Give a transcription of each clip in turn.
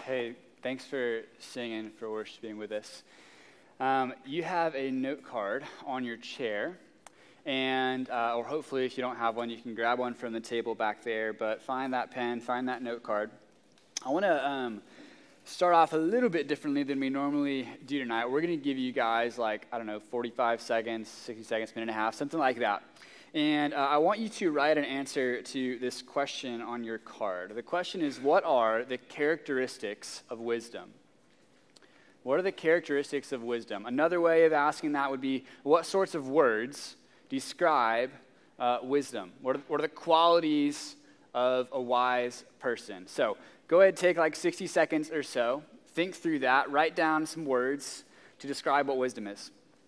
Hey, thanks for singing, for worshiping with us. You have a note card on your chair, and or hopefully if you don't have one, you can grab one from the table back there, but find that pen, find that note card. I want to start off a little bit differently than we normally do tonight. We're going to give you guys 45 seconds, 60 seconds, minute and a half, something like that. And I want you to write an answer to this question on your card. The question is, what are the characteristics of wisdom? What are the characteristics of wisdom? Another way of asking that would be, what sorts of words describe wisdom? What are the qualities of a wise person? So go ahead, take 60 seconds or so. Think through that. Write down some words to describe what wisdom is.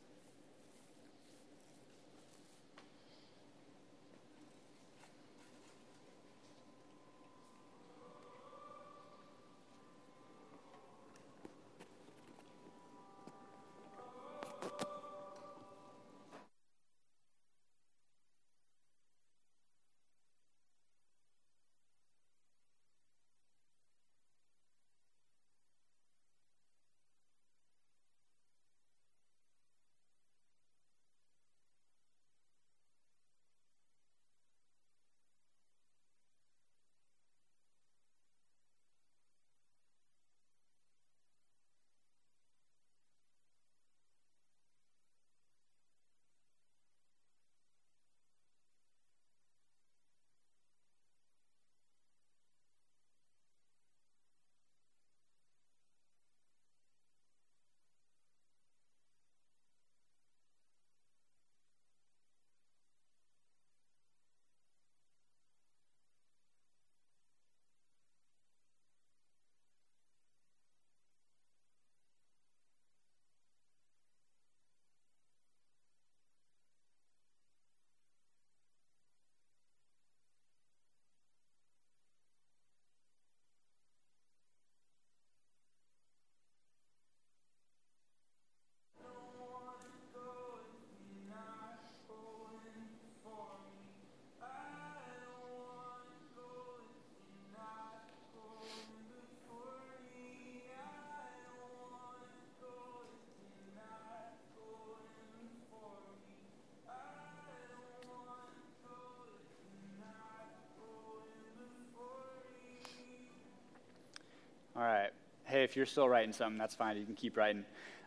All right. Hey, if you're still writing something, that's fine. You can keep writing.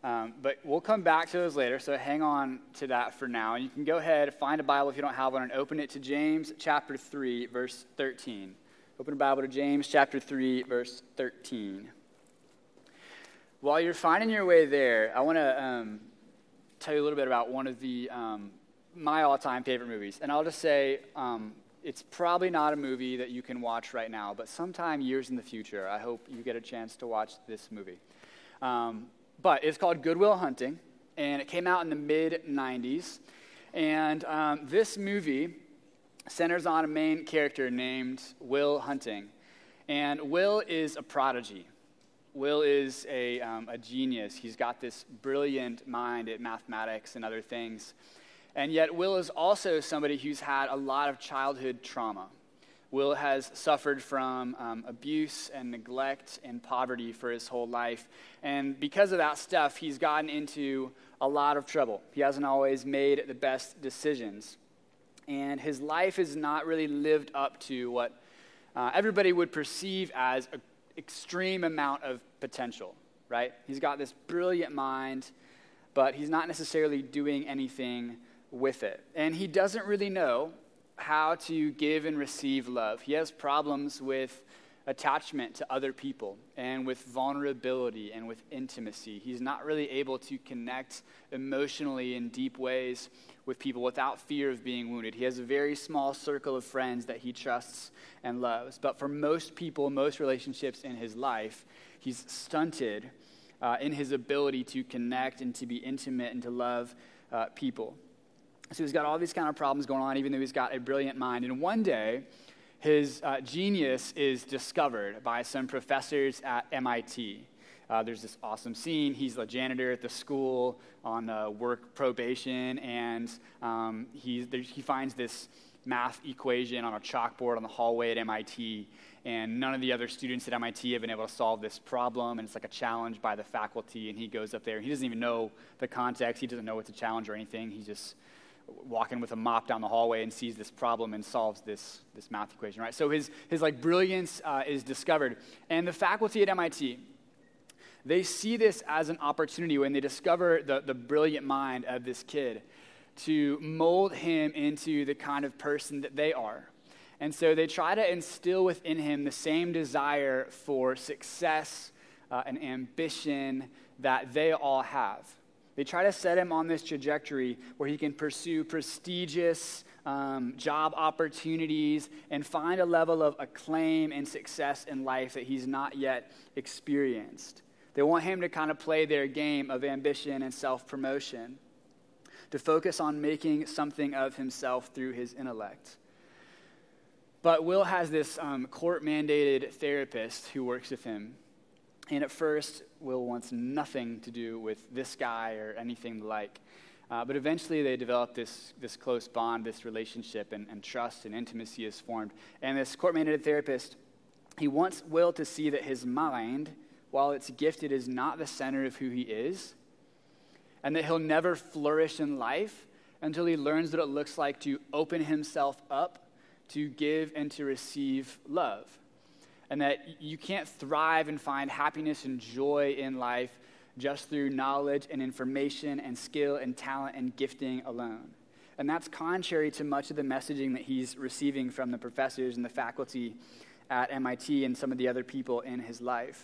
But we'll come back to those later, so hang on to that for now. And you can go ahead, find a Bible if you don't have one, and open it to James chapter 3, verse 13. Open a Bible to James chapter 3, verse 13. While you're finding your way there, I want to tell you a little bit about one of the my all-time favorite movies. And I'll just say, it's probably not a movie that you can watch right now, but sometime years in the future, I hope you get a chance to watch this movie. But it's called Good Will Hunting, and it came out in the mid-'90s. And this movie centers on a main character named Will Hunting. And Will is a prodigy. Will is a genius. He's got this brilliant mind at mathematics and other things. And yet Will is also somebody who's had a lot of childhood trauma. Will has suffered from abuse and neglect and poverty for his whole life. And because of that stuff, he's gotten into a lot of trouble. He hasn't always made the best decisions. And his life has not really lived up to what everybody would perceive as an extreme amount of potential, right? He's got this brilliant mind, but he's not necessarily doing anything with it. And he doesn't really know how to give and receive love. He has problems with attachment to other people and with vulnerability and with intimacy. He's not really able to connect emotionally in deep ways with people without fear of being wounded. He has a very small circle of friends that he trusts and loves. But for most people, most relationships in his life, he's stunted in his ability to connect and to be intimate and to love people. So he's got all these kind of problems going on, even though he's got a brilliant mind. And one day, his genius is discovered by some professors at MIT. There's this awesome scene. He's a janitor at the school on work probation, and he finds this math equation on a chalkboard on the hallway at MIT, and none of the other students at MIT have been able to solve this problem, and it's like a challenge by the faculty, and he goes up there, and he doesn't even know the context, he doesn't know it's a challenge or anything, he's just walking with a mop down the hallway and sees this problem and solves this math equation, right? So his like brilliance is discovered, and the faculty at MIT, they see this as an opportunity when they discover the brilliant mind of this kid to mold him into the kind of person that they are. And so they try to instill within him the same desire for success and ambition that they all have. They try to set him on this trajectory where he can pursue prestigious job opportunities and find a level of acclaim and success in life that he's not yet experienced. They want him to kind of play their game of ambition and self-promotion, to focus on making something of himself through his intellect. But Will has this court-mandated therapist who works with him. And at first, Will wants nothing to do with this guy or anything like. But eventually they develop this close bond, this relationship, and trust and intimacy is formed. And this court-mandated therapist, he wants Will to see that his mind, while it's gifted, is not the center of who he is, and that he'll never flourish in life until he learns what it looks like to open himself up to give and to receive love. And that you can't thrive and find happiness and joy in life just through knowledge and information and skill and talent and gifting alone. And that's contrary to much of the messaging that he's receiving from the professors and the faculty at MIT and some of the other people in his life.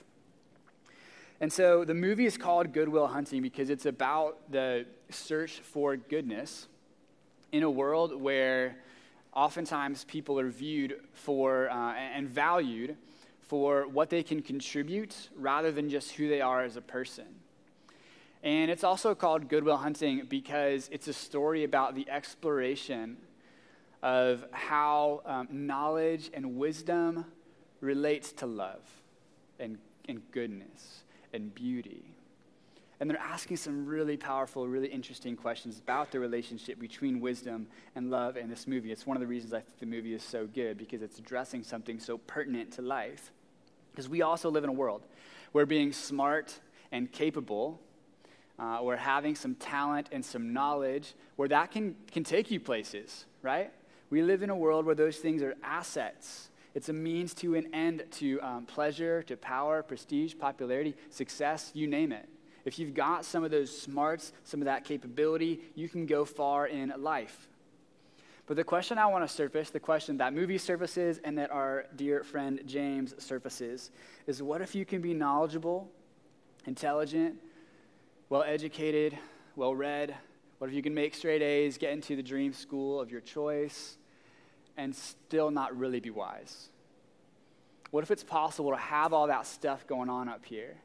And so the movie is called Good Will Hunting because it's about the search for goodness in a world where oftentimes people are viewed for and valued for what they can contribute rather than just who they are as a person. And it's also called Good Will Hunting because it's a story about the exploration of how knowledge and wisdom relates to love and goodness and beauty. And they're asking some really powerful, really interesting questions about the relationship between wisdom and love in this movie. It's one of the reasons I think the movie is so good, because it's addressing something so pertinent to life. Because we also live in a world where being smart and capable, where having some talent and some knowledge, where that can take you places, right? We live in a world where those things are assets. It's a means to an end, to pleasure, to power, prestige, popularity, success, you name it. If you've got some of those smarts, some of that capability, you can go far in life. But the question I want to surface, the question that movie surfaces and that our dear friend James surfaces, is what if you can be knowledgeable, intelligent, well-educated, well-read? What if you can make straight A's, get into the dream school of your choice, and still not really be wise? What if it's possible to have all that stuff going on up here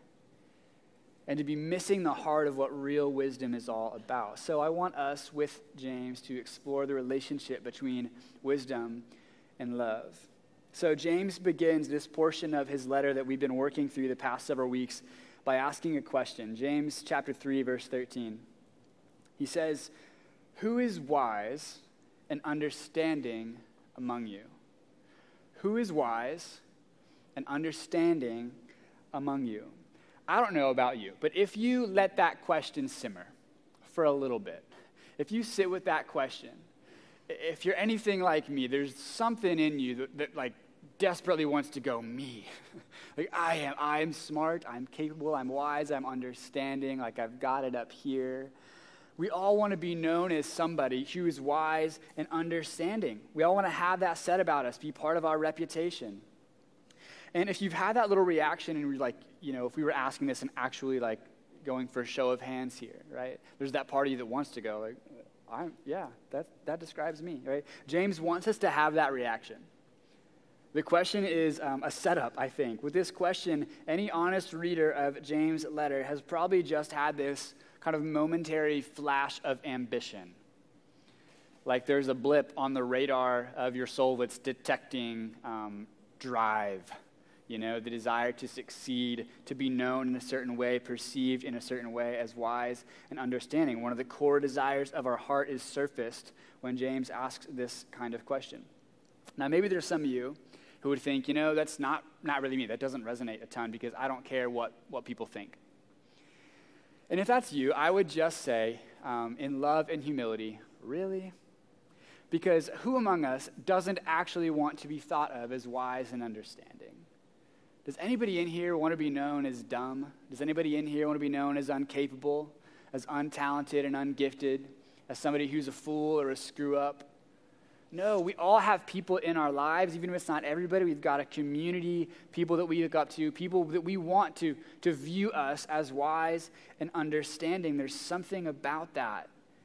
and to be missing the heart of what real wisdom is all about? So I want us, with James, to explore the relationship between wisdom and love. So James begins this portion of his letter that we've been working through the past several weeks by asking a question. James chapter 3, verse 13. He says, "Who is wise and understanding among you?" Who is wise and understanding among you? I don't know about you, but if you let that question simmer for a little bit, if you sit with that question, if you're anything like me, there's something in you that like desperately wants to go, me. Like I am smart, I'm capable, I'm wise, I'm understanding, like I've got it up here. We all want to be known as somebody who is wise and understanding. We all want to have that said about us, be part of our reputation. And if you've had that little reaction and you're like, if we were asking this and actually like going for a show of hands here, right? There's that part of you that wants to go like, that describes me, right? James wants us to have that reaction. The question is a setup, I think. With this question, any honest reader of James' letter has probably just had this kind of momentary flash of ambition. Like there's a blip on the radar of your soul that's detecting drive, the desire to succeed, to be known in a certain way, perceived in a certain way as wise and understanding. One of the core desires of our heart is surfaced when James asks this kind of question. Now, maybe there's some of you who would think, that's not really me. That doesn't resonate a ton because I don't care what people think. And if that's you, I would just say, in love and humility, really? Because who among us doesn't actually want to be thought of as wise and understanding? Does anybody in here want to be known as dumb? Does anybody in here want to be known as incapable, as untalented and ungifted, as somebody who's a fool or a screw-up? No, we all have people in our lives, even if it's not everybody. We've got a community, people that we look up to, people that we want to view us as wise and understanding. There's something about that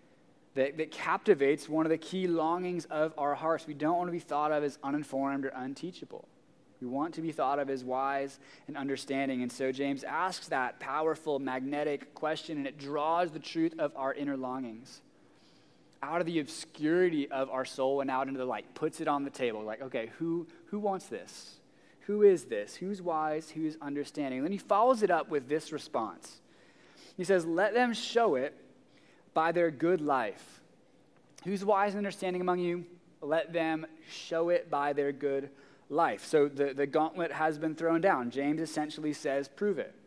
captivates one of the key longings of our hearts. We don't want to be thought of as uninformed or unteachable. We want to be thought of as wise and understanding. And so James asks that powerful, magnetic question, and it draws the truth of our inner longings out of the obscurity of our soul and out into the light, puts it on the table. Like, okay, who wants this? Who is this? Who's wise? Who's understanding? And then he follows it up with this response. He says, let them show it by their good life. Who's wise and understanding among you? Let them show it by their good life. So the gauntlet has been thrown down. James essentially says, prove it.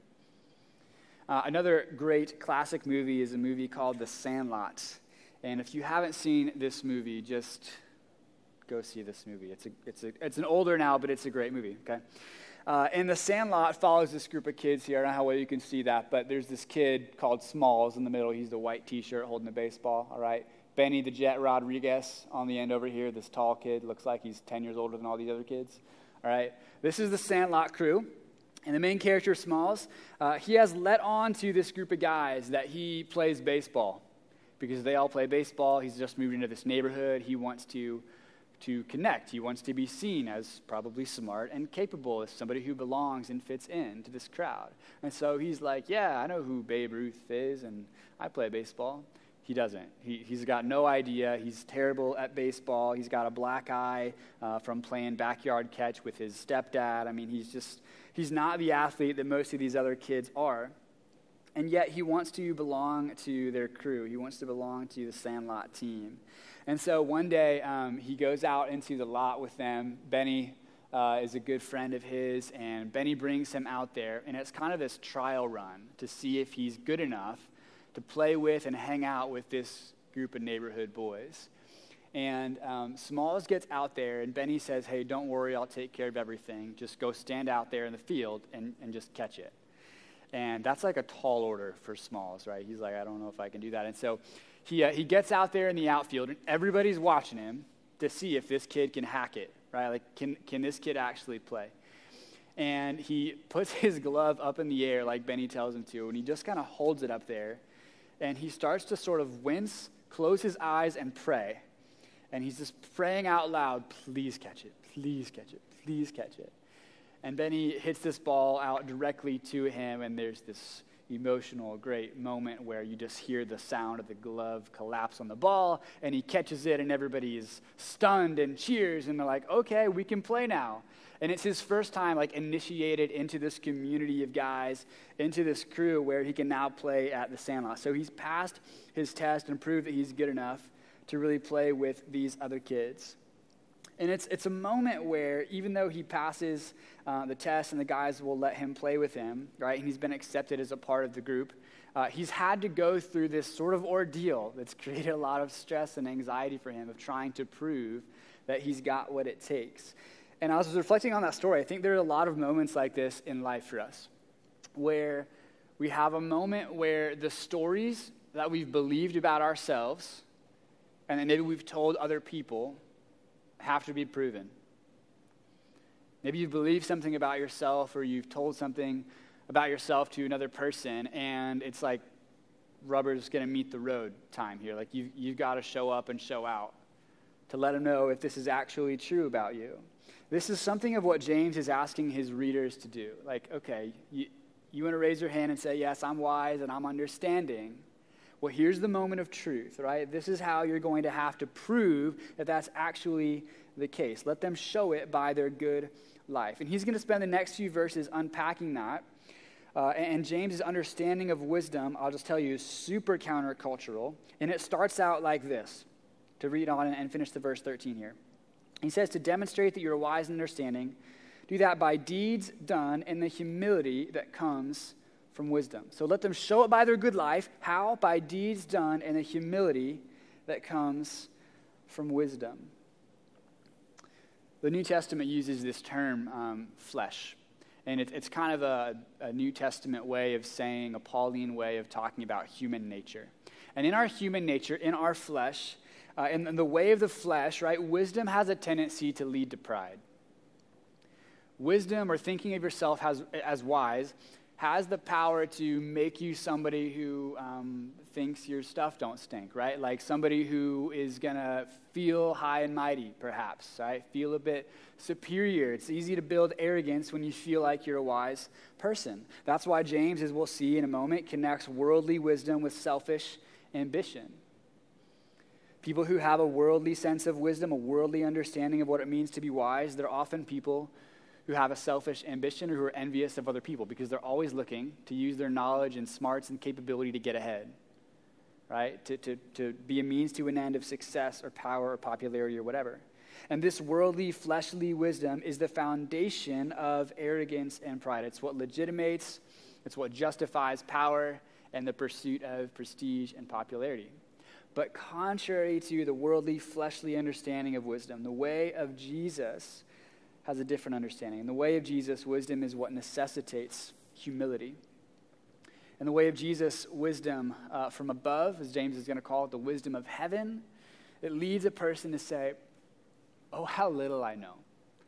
Another great classic movie is a movie called The Sandlot. And if you haven't seen this movie, just go see this movie. It's an older now, but it's a great movie, okay? And The Sandlot follows this group of kids here. I don't know how well you can see that, but there's this kid called Smalls in the middle. He's the white T-shirt holding a baseball, all right? Benny the Jet Rodriguez on the end over here, this tall kid. Looks like he's 10 years older than all these other kids, all right? This is the Sandlot crew. And the main character, Smalls, he has let on to this group of guys that he plays baseball because they all play baseball. He's just moved into this neighborhood. He wants to connect. He wants to be seen as probably smart and capable, as somebody who belongs and fits into this crowd. And so he's like, yeah, I know who Babe Ruth is, and I play baseball. He doesn't. He's got no idea. He's terrible at baseball. He's got a black eye from playing backyard catch with his stepdad. I mean, he's not the athlete that most of these other kids are. And yet he wants to belong to their crew. He wants to belong to the Sandlot team. And so one day he goes out into the lot with them. Benny is a good friend of his, and Benny brings him out there. And it's kind of this trial run to see if he's good enough to play with and hang out with this group of neighborhood boys. And Smalls gets out there, and Benny says, hey, don't worry, I'll take care of everything. Just go stand out there in the field and just catch it. And that's like a tall order for Smalls, right? He's like, I don't know if I can do that. And so he gets out there in the outfield, and everybody's watching him to see if this kid can hack it, right? Like, can this kid actually play? And he puts his glove up in the air like Benny tells him to, and he just kind of holds it up there. And he starts to sort of wince, close his eyes, and pray. And he's just praying out loud, please catch it, please catch it, please catch it. And Benny hits this ball out directly to him, and there's this emotional, great moment where you just hear the sound of the glove collapse on the ball, and he catches it, and everybody is stunned and cheers, and they're like, okay, we can play now. And it's his first time, like, initiated into this community of guys, into this crew where he can now play at the Sandlot. So he's passed his test and proved that he's good enough to really play with these other kids. And it's a moment where, even though he passes the test and the guys will let him play with him, right, and he's been accepted as a part of the group, he's had to go through this sort of ordeal that's created a lot of stress and anxiety for him of trying to prove that he's got what it takes. And I was reflecting on that story. I think there are a lot of moments like this in life for us, where we have a moment where the stories that we've believed about ourselves and that maybe we've told other people have to be proven. Maybe you've believed something about yourself, or you've told something about yourself to another person, and it's like rubber's going to meet the road time here. Like you've got to show up and show out to let them know if this is actually true about you. This is something of what James is asking his readers to do. Like, okay, you want to raise your hand and say, yes, I'm wise and I'm understanding. Well, here's the moment of truth, right? This is how you're going to have to prove that that's actually the case. Let them show it by their good life. And he's going to spend the next few verses unpacking that. And James's understanding of wisdom, I'll just tell you, is super countercultural. And it starts out like this, to read on and finish the verse 13 here. He says, to demonstrate that you're wise and understanding, do that by deeds done in the humility that comes from wisdom. So let them show it by their good life. How? By deeds done in the humility that comes from wisdom. The New Testament uses this term, flesh. And it's kind of a New Testament way of saying, a Pauline way of talking about human nature. And in our human nature, in our flesh, in the way of the flesh, right, wisdom has a tendency to lead to pride. Wisdom, or thinking of yourself as wise, has the power to make you somebody who thinks your stuff don't stink, right? Like somebody who is going to feel high and mighty, perhaps, right? Feel a bit superior. It's easy to build arrogance when you feel like you're a wise person. That's why James, as we'll see in a moment, connects worldly wisdom with selfish ambition. People who have a worldly sense of wisdom, a worldly understanding of what it means to be wise, they're often people who have a selfish ambition or who are envious of other people because they're always looking to use their knowledge and smarts and capability to get ahead, right? To be a means to an end of success or power or popularity or whatever. And this worldly, fleshly wisdom is the foundation of arrogance and pride. It's what legitimates, it's what justifies power and the pursuit of prestige and popularity. But contrary to the worldly, fleshly understanding of wisdom, the way of Jesus has a different understanding. In the way of Jesus, wisdom is what necessitates humility. In the way of Jesus, wisdom from above, as James is going to call it, the wisdom of heaven, it leads a person to say, oh, how little I know.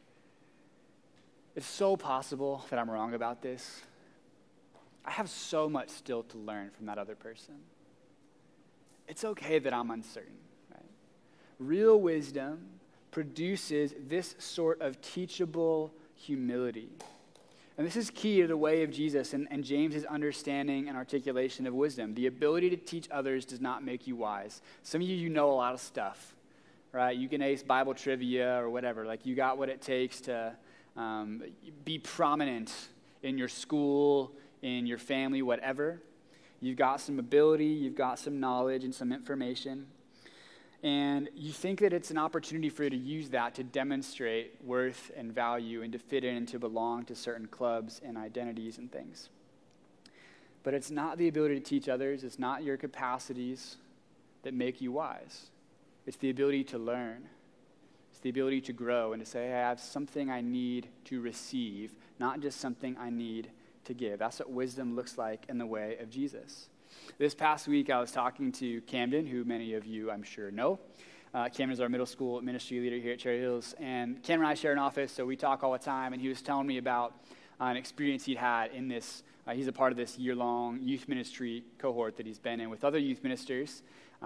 It's so possible that I'm wrong about this. I have so much still to learn from that other person. It's okay that I'm uncertain. Right? Real wisdom produces this sort of teachable humility. And this is key to the way of Jesus and James's understanding and articulation of wisdom. The ability to teach others does not make you wise. Some of you know a lot of stuff, right? You can ace Bible trivia or whatever. Like you got what it takes to be prominent in your school, in your family, whatever. You've got some ability, you've got some knowledge and some information. And you think that it's an opportunity for you to use that to demonstrate worth and value and to fit in and to belong to certain clubs and identities and things. But it's not the ability to teach others. It's not your capacities that make you wise. It's the ability to learn. It's the ability to grow and to say, hey, I have something I need to receive, not just something I need to give. That's what wisdom looks like in the way of Jesus. This past week, I was talking to Camden, who many of you, I'm sure, know. Camden is our middle school ministry leader here at Cherry Hills. And Cameron and I share an office, so we talk all the time. And he was telling me about an experience he'd had in this. He's a part of this year-long youth ministry cohort that he's been in with other youth ministers,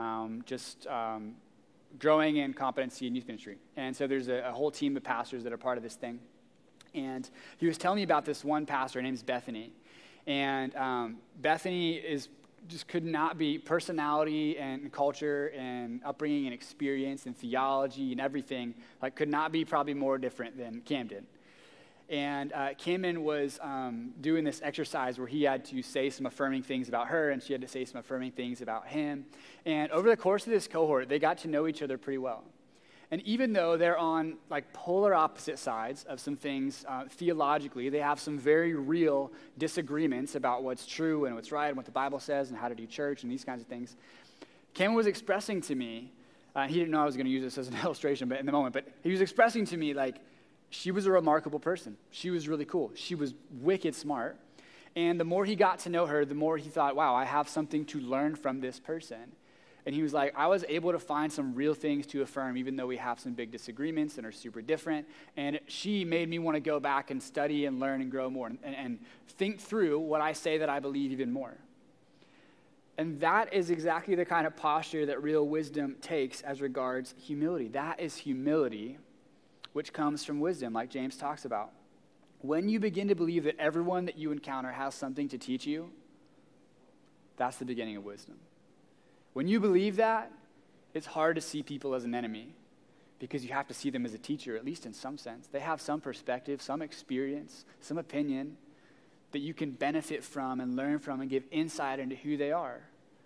growing in competency in youth ministry. And so there's a whole team of pastors that are part of this thing. And he was telling me about this one pastor. Her name's Bethany. And Bethany just could not be personality and culture and upbringing and experience and theology and everything, like could not be probably more different than Camden. And Camden was doing this exercise where he had to say some affirming things about her and she had to say some affirming things about him. And over the course of this cohort, they got to know each other pretty well. And even though they're on like polar opposite sides of some things theologically, they have some very real disagreements about what's true and what's right and what the Bible says and how to do church and these kinds of things. Cameron was expressing to me, he didn't know I was going to use this as an illustration but in the moment, but he was expressing to me like she was a remarkable person. She was really cool. She was wicked smart. And the more he got to know her, the more he thought, wow, I have something to learn from this person. And he was like, I was able to find some real things to affirm, even though we have some big disagreements and are super different. And she made me want to go back and study and learn and grow more and think through what I say that I believe even more. And that is exactly the kind of posture that real wisdom takes as regards humility. That is humility, which comes from wisdom, like James talks about. When you begin to believe that everyone that you encounter has something to teach you, that's the beginning of wisdom. When you believe that, it's hard to see people as an enemy because you have to see them as a teacher, at least in some sense. They have some perspective, some experience, some opinion that you can benefit from and learn from and give insight into who they are.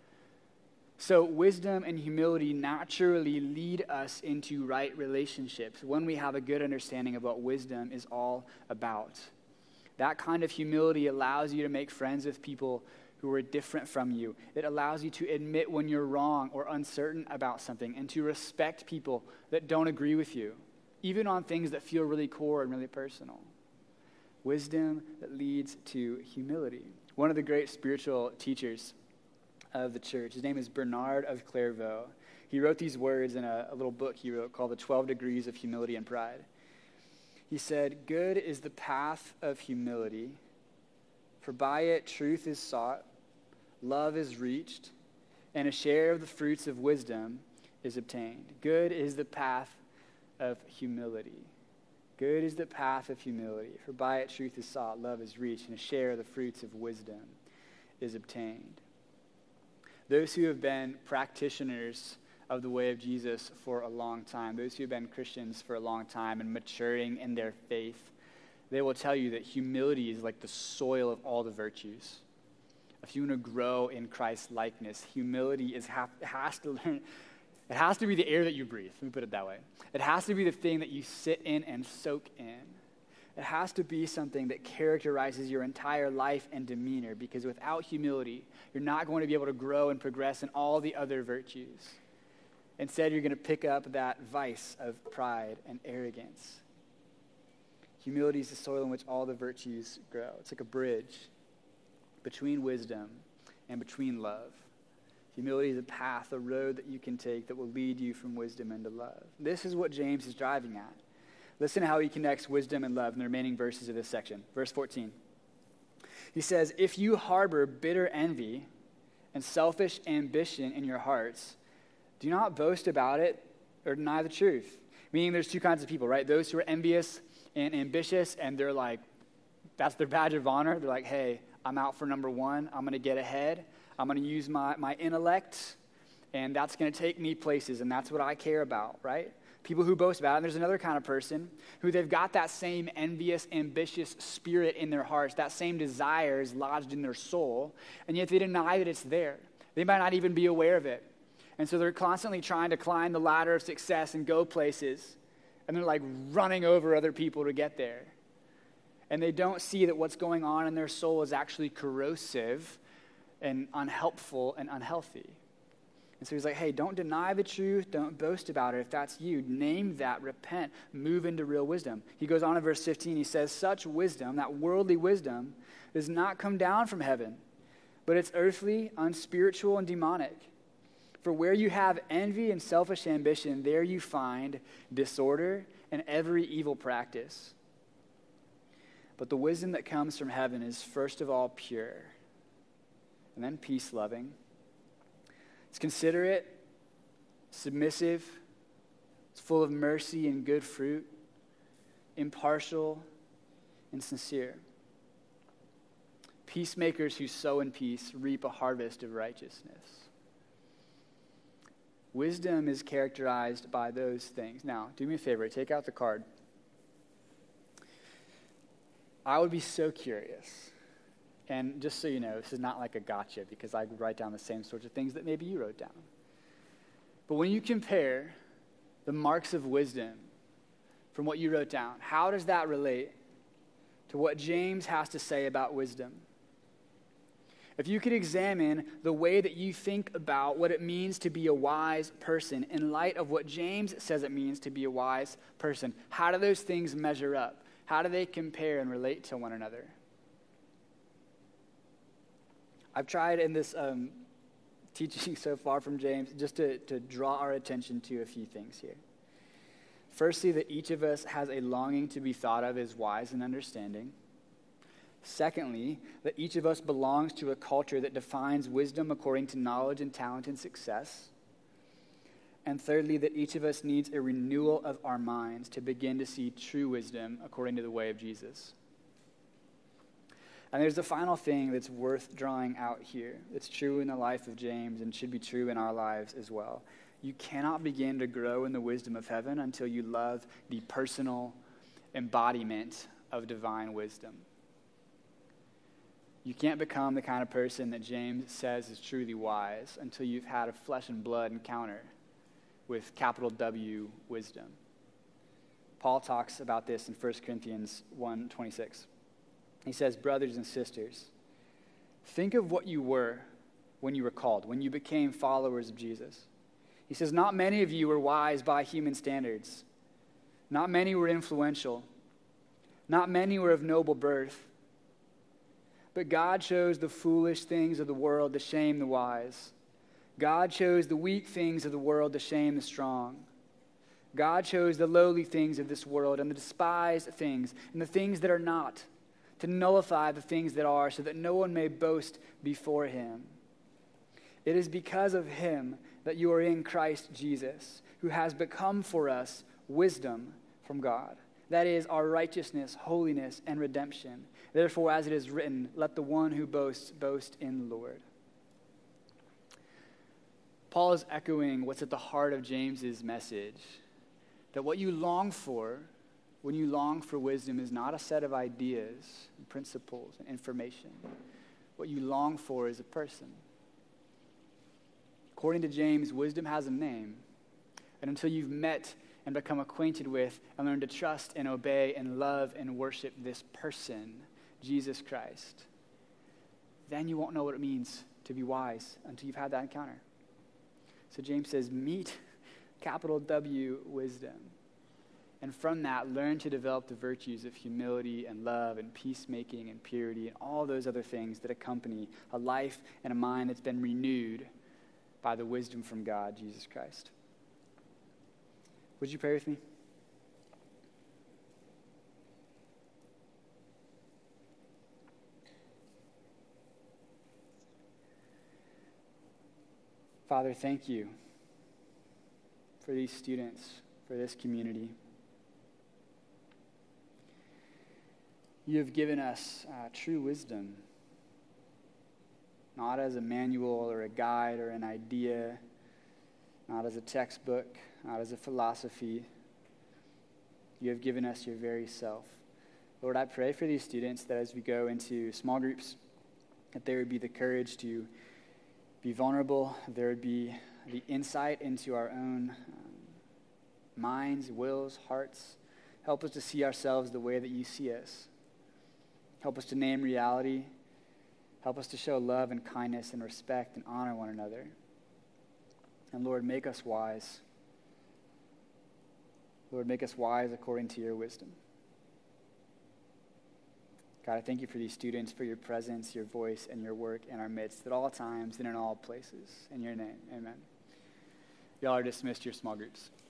So wisdom and humility naturally lead us into right relationships when we have a good understanding of what wisdom is all about. That kind of humility allows you to make friends with people who are different from you. It allows you to admit when you're wrong or uncertain about something and to respect people that don't agree with you, even on things that feel really core and really personal. Wisdom that leads to humility. One of the great spiritual teachers of the church, his name is Bernard of Clairvaux. He wrote these words in a little book he wrote called The 12 Degrees of Humility and Pride. He said, "Good is the path of humility, for by it truth is sought, love is reached, and a share of the fruits of wisdom is obtained." Good is the path of humility. Good is the path of humility, for by it truth is sought, love is reached, and a share of the fruits of wisdom is obtained. Those who have been practitioners of the way of Jesus for a long time, those who have been Christians for a long time and maturing in their faith, they will tell you that humility is like the soil of all the virtues. If you want to grow in Christ's likeness, humility has to be the air that you breathe. Let me put it that way. It has to be the thing that you sit in and soak in. It has to be something that characterizes your entire life and demeanor, because without humility, you're not going to be able to grow and progress in all the other virtues. Instead, you're going to pick up that vice of pride and arrogance. Humility is the soil in which all the virtues grow. It's like a bridge between wisdom and between love. Humility is a path, a road that you can take that will lead you from wisdom into love. This is what James is driving at. Listen to how he connects wisdom and love in the remaining verses of this section. Verse 14. He says, "If you harbor bitter envy and selfish ambition in your hearts, do not boast about it or deny the truth." Meaning there's two kinds of people, right? Those who are envious and ambitious, and they're like, that's their badge of honor. They're like, hey, I'm out for number one. I'm going to get ahead. I'm going to use my intellect, and that's going to take me places, and that's what I care about, right? People who boast about it. And there's another kind of person who they've got that same envious, ambitious spirit in their hearts, that same desire is lodged in their soul, and yet they deny that it's there. They might not even be aware of it. And so they're constantly trying to climb the ladder of success and go places, and they're like running over other people to get there. And they don't see that what's going on in their soul is actually corrosive and unhelpful and unhealthy. And so he's like, hey, don't deny the truth. Don't boast about it. If that's you, name that, repent, move into real wisdom. He goes on in verse 15. He says, such wisdom, that worldly wisdom, does not come down from heaven, but it's earthly, unspiritual, and demonic. For where you have envy and selfish ambition, there you find disorder and every evil practice. But the wisdom that comes from heaven is first of all pure, and then peace-loving. It's considerate, submissive, it's full of mercy and good fruit, impartial and sincere. Peacemakers who sow in peace reap a harvest of righteousness. Wisdom is characterized by those things. Now, do me a favor, take out the card. I would be so curious. And just so you know, this is not like a gotcha, because I write down the same sorts of things that maybe you wrote down. But when you compare the marks of wisdom from what you wrote down, how does that relate to what James has to say about wisdom? If you could examine the way that you think about what it means to be a wise person in light of what James says it means to be a wise person, how do those things measure up? How do they compare and relate to one another? I've tried in this teaching so far from James just to draw our attention to a few things here. Firstly, that each of us has a longing to be thought of as wise and understanding. Secondly, that each of us belongs to a culture that defines wisdom according to knowledge and talent and success. And thirdly, that each of us needs a renewal of our minds to begin to see true wisdom according to the way of Jesus. And there's the final thing that's worth drawing out here. It's true in the life of James and should be true in our lives as well. You cannot begin to grow in the wisdom of heaven until you love the personal embodiment of divine wisdom. You can't become the kind of person that James says is truly wise until you've had a flesh and blood encounter with capital W wisdom. Paul talks about this in 1 Corinthians 1:26. He says, brothers and sisters, think of what you were when you were called, when you became followers of Jesus. He says, not many of you were wise by human standards. Not many were influential. Not many were of noble birth. But God chose the foolish things of the world to shame the wise. God chose the weak things of the world to shame the strong. God chose the lowly things of this world and the despised things and the things that are not, to nullify the things that are, so that no one may boast before him. It is because of him that you are in Christ Jesus, who has become for us wisdom from God. That is our righteousness, holiness, and redemption. Therefore, as it is written, let the one who boasts boast in the Lord. Paul is echoing what's at the heart of James's message, that what you long for when you long for wisdom is not a set of ideas and principles and information. What you long for is a person. According to James, wisdom has a name. And until you've met and become acquainted with and learn to trust and obey and love and worship this person, Jesus Christ, then you won't know what it means to be wise until you've had that encounter. So James says, meet capital W wisdom. And from that, learn to develop the virtues of humility and love and peacemaking and purity and all those other things that accompany a life and a mind that's been renewed by the wisdom from God, Jesus Christ. Would you pray with me? Father, thank you for these students, for this community. You have given us true wisdom, not as a manual or a guide or an idea, not as a textbook, not as a philosophy. You have given us your very self. Lord, I pray for these students that as we go into small groups, that there would be the courage to be vulnerable, there would be the insight into our own minds, wills, hearts. Help us to see ourselves the way that you see us. Help us to name reality. Help us to show love and kindness and respect and honor one another. And Lord, make us wise. Lord, make us wise according to your wisdom. God, I thank you for these students, for your presence, your voice, and your work in our midst at all times and in all places. In your name, amen. Y'all are dismissed to your small groups.